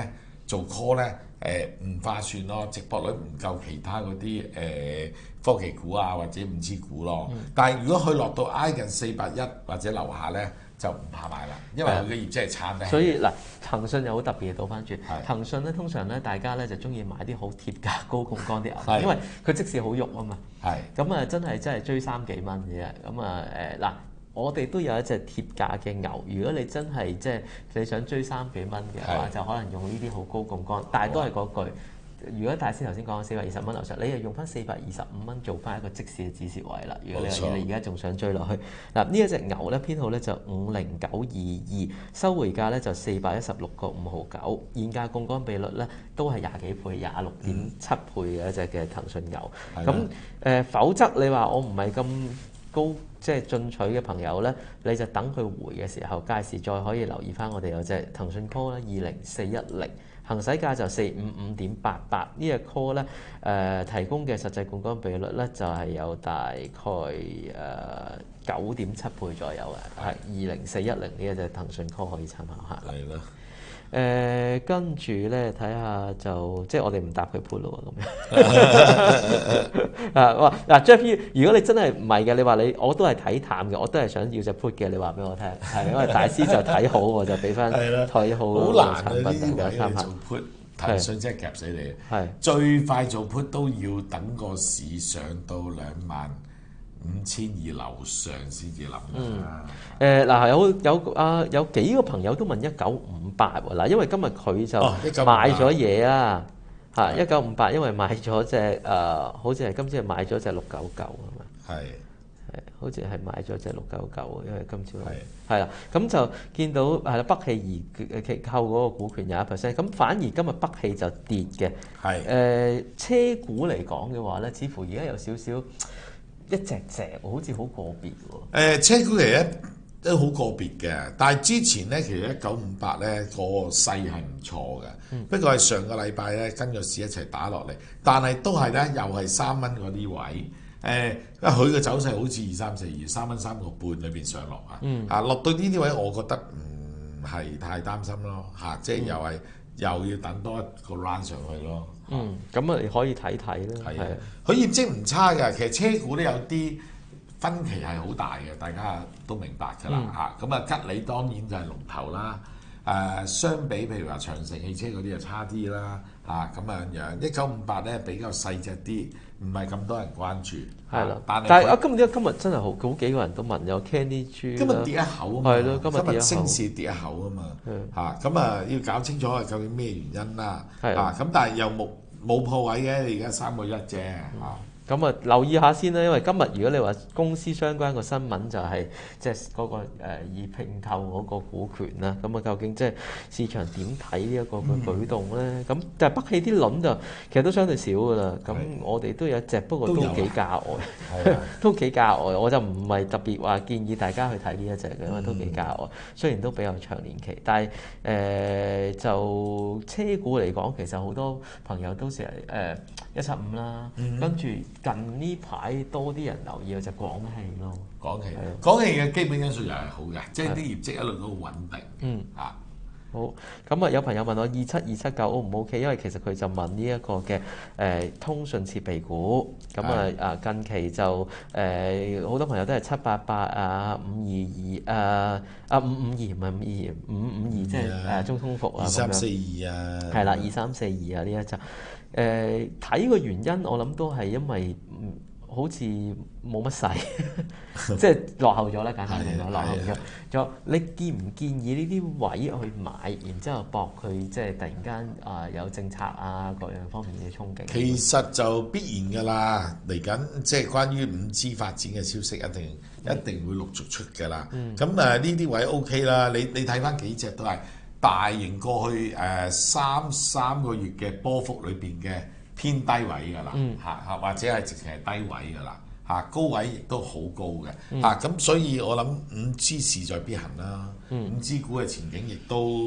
做 call 咧誒唔划算咯，直播率唔夠其他嗰啲誒科技股啊或者五 G 股咯。嗯、但係如果佢落到挨近四百一或者樓下咧，就唔怕買啦，因為佢嘅業績係差嘅。 所以嗱，騰訊又好特別嘅，倒翻轉。 係騰訊咧，通常咧，大家咧就中意買啲好貼價、高槓桿啲牛， 係因為佢即時好喐啊嘛。 係。 咁啊，真係真係追三幾蚊嘅啫。咁啊誒嗱，我哋都有一隻貼價嘅牛。如果你真係即係你想追三幾蚊嘅話，就可能用呢啲好高槓桿，但係都係嗰句。如果大師頭先講四百二十蚊樓上，你又用翻四百二十五蚊做翻一個即時嘅止蝕位啦。如果你話你而家仲想追落去，嗱呢一隻牛咧編號咧就五零九二二，收回價咧就四百一十六個五毫九，現價槓桿比率咧都係廿幾倍，廿六點七倍嘅一隻嘅騰訊牛。咁誒、 嗯呃，否則你話我唔係咁高即係進取嘅朋友咧，你就等佢回嘅時候，屆時再可以留意翻我哋有隻騰訊 call 咧二零四一零。行使價就四五五點八八，呢隻 call 咧誒提供嘅實際槓桿比率咧就係有大概誒九點七倍左右嘅，係二零四一零呢一隻騰訊 call 可以參考下。 係啦。 誒跟住咧睇下就即係我哋唔答佢 put 咯咁樣。啊哇嗱 Jeff， 如果你真係唔係嘅，你話你我都係睇淡嘅，我都係想要隻 put 嘅，你話俾我聽。係因為大師就睇好，我就俾翻睇好好嘅難產品大家參考。 做 put， 騰訊真係夾死你。 係最快做 put 都要等個市上到兩萬五千二樓上先至諗啦。 誒嗱有有啊有幾個朋友都問一九五八喎嗱，因為今日佢就買咗嘢啦嚇一九五八，因為買咗隻誒好似係今朝係買咗隻六九九係咪？ 係係好似係買咗隻六九九，因為今朝係係啦，咁就見到係啦北汽而其購嗰個股權廿一 percent，咁反而今日北汽就跌嘅。 係誒車股嚟講嘅話咧，似乎而家有少少一隻隻好似好個別喎。 誒車股其實都好個別嘅，但係之前咧其實一九五八咧個勢係唔錯嘅，嗯、不過係上個禮拜咧跟個市一齊打落嚟，但係都係咧又係三蚊嗰啲位。誒，因為佢嘅走勢好似二三四二三蚊三個半裏邊上落啊， 嗯、 啊落到呢啲位，我覺得唔係太擔心咯，嚇、啊，即係又係、嗯、又要等多一個 round 上去咯。 嗯，咁啊你可以睇睇啦。 係啊，佢業績唔差㗎，其實車股都有啲分歧係好大嘅，大家都明白㗎啦嚇。咁啊、嗯、吉利當然就係龍頭啦。誒、呃，相比譬如話長城汽車嗰啲就差啲啦嚇，咁樣樣一九五八咧比較細隻啲，唔係咁多人關注。 係啦， 但係但係啊，今日今日真係好好幾個人都問有 Candy 豬。 今日跌一口啊嘛， 係咯，今日跌一口。 升市跌一口啊嘛，嚇咁啊要搞清楚係究竟咩原因啦。 係啊，咁但係又冇冇破位嘅，而家三個一啫嚇。 咁啊，留意下先啦，因為今日如果你話公司相關個新聞就係即係嗰個誒已併購嗰個股權啦，咁啊究竟即係市場點睇呢一個嘅舉動咧？咁、嗯、但係北汽啲輪就其實都相對少噶啦，咁我哋都有一隻，不過都幾價外，都幾價外，我就唔係特別話建議大家去睇呢一隻嘅，因為都幾價外。雖然都比較長年期，但係誒、呃、就車股嚟講，其實好多朋友都成日誒一七五啦，嗯、跟住。近呢排多啲人留意嘅就廣汽咯， 廣汽，廣汽嘅基本因素又係好嘅，即係啲業績一路都好穩定。 嗯， 啊， 好，咁啊有朋友問我二七二七九 O 唔 O K？ 因為其實佢就問呢一個嘅誒、呃、通訊設備股，咁啊啊近期就誒好、呃、多朋友都係七八八啊五二二啊啊五五二唔係五二二五五二即係誒中通服啊二三四二啊， 係啦二三四二啊呢一集。誒睇個原因，我諗都係因為嗯好似冇乜勢，即係落後咗啦，簡單嚟講，落後咗。咗你建唔建議呢啲位去買，然之後搏佢即係突然間啊、呃、有政策啊各樣方面嘅憧憬？ 其實就必然㗎啦，嚟緊即係關於五 G 發展嘅消息，一定、嗯、一定會陸續出㗎啦。咁誒呢啲位 OK 啦，你你睇翻幾隻都係。大型過去誒、呃、三三個月嘅波幅裏邊嘅偏低位㗎啦，嚇嚇、嗯、或者係直情係低位㗎啦，嚇高位亦都好高嘅，嚇咁、嗯啊、所以我諗五 G 勢在必行啦，五 G 股嘅前景亦都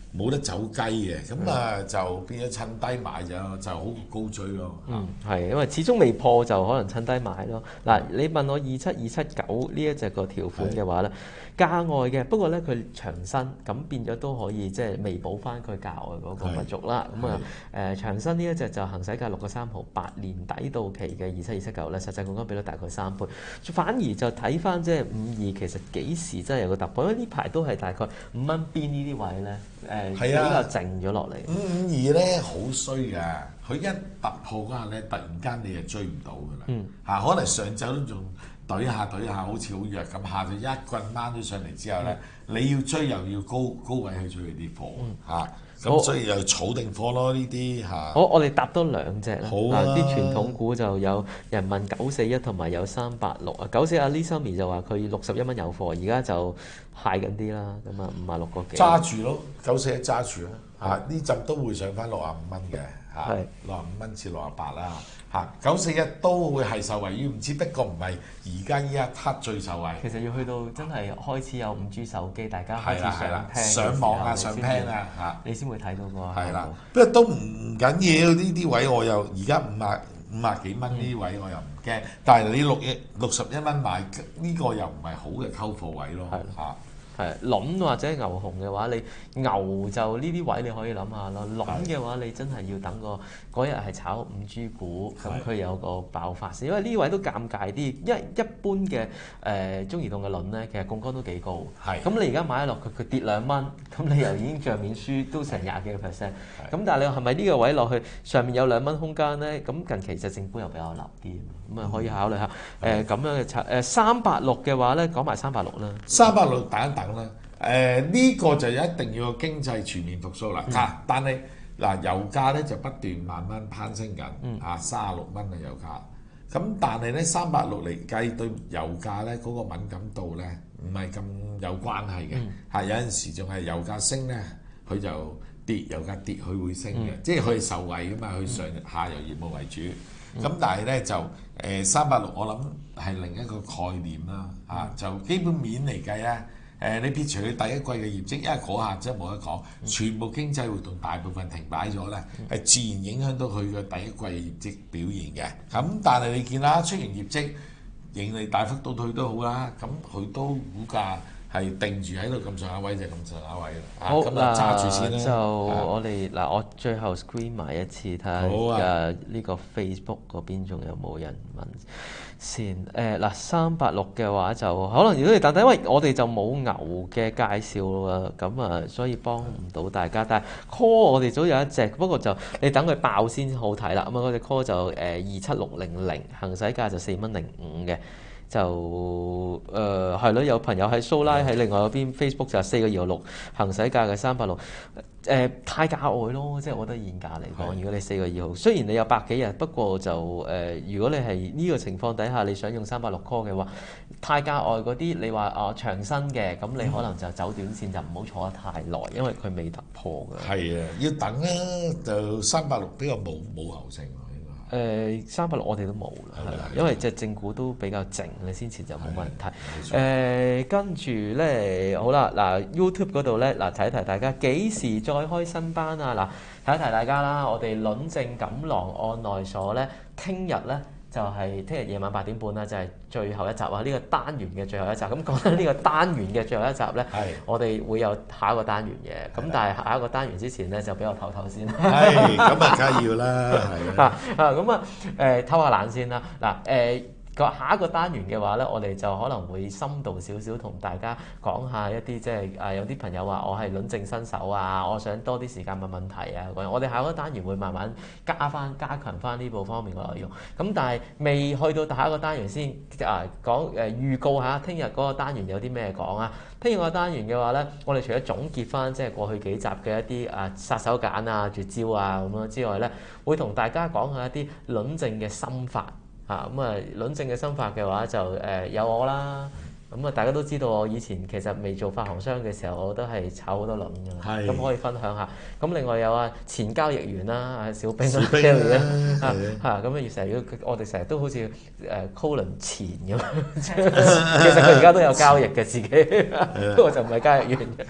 冇得走雞嘅，咁啊就變咗趁低買就就好高追咯。 嗯，係，因為始終未破就可能趁低買咯。嗱，你問我二七二七九呢一隻個條款嘅話咧，價外嘅，不過咧佢長身，咁變咗都可以即係彌補翻佢價外嗰個不足啦。咁啊誒長身呢一隻就行使價六個三毫八，年底到期嘅二七二七九咧，實際槓桿比率大概三倍，反而就睇翻即係五二其實幾時真係有個突破，因為呢排都係大概五蚊邊呢啲位咧。誒比較靜咗落嚟。 五五二咧好衰㗎，佢一突破嗰下咧，突然間你就追唔到㗎啦。嗯。嚇，可能上晝都仲懟下懟下，好似好弱咁，下晝一棍掹咗上嚟之後咧，嗯、你要追又要高高位去追佢啲貨嚇。咁、嗯、所以又儲定貨咯呢啲嚇。 好，我哋搭多兩隻啦。 好啊。 啲傳統股就有人民九四一同埋有三八六啊。九四阿 Lisa 就話佢六十一蚊有貨，而家就蟹緊啲啦。咁啊五啊六個幾。 揸住咯，九四一揸住啦。嚇，呢陣都會上翻六啊五蚊嘅嚇，六啊五蚊至六啊八啦嚇。九四一都會係受惠於，唔知不過唔係而家呢一刻最受惠。 其實要去到真係開始有五 G 手機，大家開始上聽上網啊上聽啊嚇， 你先會睇到個。 係啦，不過都唔緊要，呢啲位我又而家五啊五啊幾蚊呢啲位我又唔驚，但係你六億六十一蚊買呢個又唔係好嘅溝貨位咯嚇。 係輪或者牛熊嘅話，你牛就呢啲位你可以諗下咯。輪嘅話，你真係要等個嗰日係炒五 G 股，咁佢有個爆發先。因為呢位都尷尬啲，因為一般嘅誒中移動嘅輪咧，其實槓桿都幾高。係。咁你而家買落佢，佢跌兩蚊，咁你又已經帳面輸都成廿幾個 percent。咁但係你係咪呢個位落去上面有兩蚊空間咧？咁近期就政府又比較立啲，咁啊可以考慮下誒咁樣嘅策。誒三八六嘅話咧，講埋三八六啦。 三八六等一等。誒呢、呃呢個就一定要個經濟全面復甦啦，嚇、嗯！但係嗱油價咧就不斷慢慢攀升緊，嚇三十六蚊嘅油價。咁但係咧三百六嚟計對油價咧嗰、嗰個敏感度咧唔係咁有關係嘅，嚇、嗯、有陣時仲係油價升咧佢就跌，油價跌佢會升嘅，嗯、即係佢係受惠噶嘛，佢上下游業務為主。咁、嗯、但係咧就誒三百六我諗係另一個概念啦，嚇、啊、就基本面嚟計咧。誒、呃，你撇除佢第一季嘅業績，因為嗰下真係冇得講，全部經濟活動大部分停擺咗咧，係、嗯、自然影響到佢嘅第一季嘅業績表現嘅。咁但係你見啦，出完業績，盈利大幅倒退都好啦，咁佢都股價係定住喺度咁上下位就咁上下位啦。 好， 咁啊揸住先啦。 就我哋嗱，我最後 screen 埋一次睇下誒呢個 Facebook 嗰邊仲有冇人問先？誒嗱，三八六嘅話就可能如果你等等，因為我哋就冇牛嘅介紹啦，咁啊，所以幫唔到大家。但係 call 我哋早有一隻，不過就你等佢爆先好睇啦。咁啊，嗰隻 call 就誒二七六零零，行使價就四蚊零五嘅。就誒係咯，有朋友喺蘇拉喺另外嗰邊 Facebook 就係四個二號六，行使價嘅三百六，誒太價外咯，即係我覺得現價嚟講，如果你四個二號，雖然你有百幾日，不過就誒、呃，如果你係呢個情況底下，你想用三百六 call 嘅話，太價外嗰啲你話啊長身嘅，咁你可能就走短線，就唔好坐得太耐，因為佢未突破嘅。係啊， 要等啊，就三百六比較冇冇牛性。 誒三百六我哋都冇啦，係啦，因為隻正股都比較靜，你先前就冇乜人睇。誒跟住咧，好啦，嗱 YouTube 嗰度咧，嗱提一提大家幾時再開新班啊？嗱提一提大家啦，我哋輪正錦囊案內所咧，聽日咧。就係聽日夜晚八點半啦，就係、是、最後一集啊！呢、這個單元嘅最後一集，咁講緊呢個單元嘅最後一集咧，是我哋會有下一個單元嘅。咁的但係下一個單元之前咧，就俾我唞唞先。 係，咁啊梗係要啦，係啊啊咁啊誒唞下冷先啦。嗱、呃、誒。下一個單元嘅話咧，我哋就可能會深度少少同大家講下一啲即係誒有啲朋友話我係輪正新手啊，我想多啲時間問問題啊咁樣。我哋下一個單元會慢慢加翻加強翻呢部方面嘅內容。咁但係未去到下一個單元先啊講誒、呃、預告下聽日嗰個單元有啲咩講啊？聽日個單元嘅話咧，我哋除咗總結翻即係過去幾集嘅一啲啊殺手鐧啊絕招啊咁樣之外咧，會同大家講下一啲輪正嘅心法。啊咁啊，輪正嘅心法嘅話就誒、呃、有我啦，咁、嗯、啊大家都知道我以前其實未做發行商嘅時候，我都係炒好多輪嘅，咁可以分享下。咁另外有啊前交易員啦，啊小兵啦 Kelly 啦，嚇咁啊成日要我哋成日都好似誒 call 輪前咁，其實佢而家都有交易嘅自己，不過就唔係交易員嘅。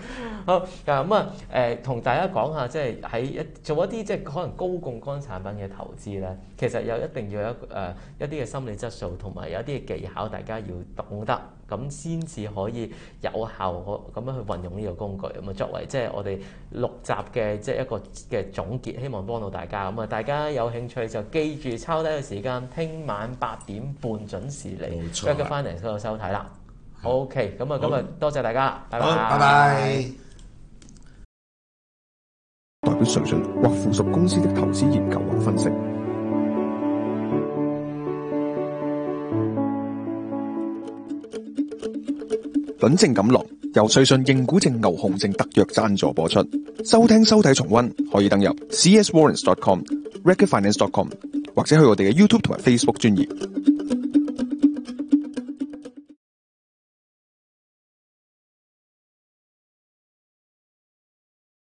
好咁啊誒，同大家講下，即係喺一做一啲即係可能高槓桿產品嘅投資咧，其實有一定要有一誒、呃、一啲嘅心理質素，同埋有一啲嘅技巧，大家要懂得，咁先至可以有效咁樣去運用呢個工具。咁啊，作為即係我哋六集嘅即係一個嘅總結，希望幫到大家。咁啊，大家有興趣就記住抄低個時間，聽晚八點半準時嚟 Regular Finance 嗰度收睇啦。OK，咁啊，今日多謝大家，拜拜。 拜拜。 代表瑞信或附屬公司的投資研究或分析。輪證錦囊由瑞信認股證牛熊證特約贊助播出。收聽收睇重溫可以登入 c s warrants dot com、regular finance dot com 或者去我哋嘅 YouTube 同埋 Facebook 專頁。